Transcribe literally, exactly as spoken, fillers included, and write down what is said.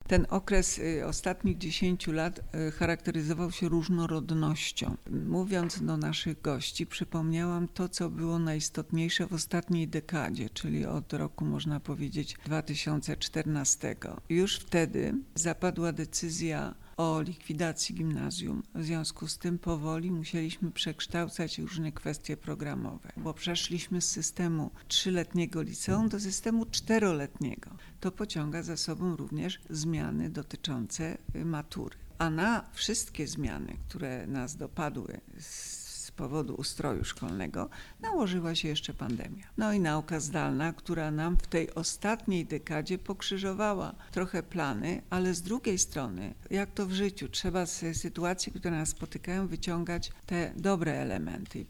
Ten okres y, ostatnich dziesięciu lat y, charakteryzował się różnorodnością. Mówiąc do naszych gości, przypomniałam to, co było najistotniejsze w ostatniej dekadzie, czyli od roku, można powiedzieć, dwa tysiące czternastego. Już wtedy zapadła decyzja o likwidacji gimnazjum. W związku z tym powoli musieliśmy przekształcać różne kwestie programowe, bo przeszliśmy z systemu trzyletniego liceum do systemu czteroletniego. To pociąga za sobą również zmiany dotyczące matury. A na wszystkie zmiany, które nas dopadły z powodu ustroju szkolnego, nałożyła się jeszcze pandemia. No i nauka zdalna, która nam w tej ostatniej dekadzie pokrzyżowała trochę plany, ale z drugiej strony, jak to w życiu, trzeba z sytuacji, które nas spotykają, wyciągać te dobre elementy.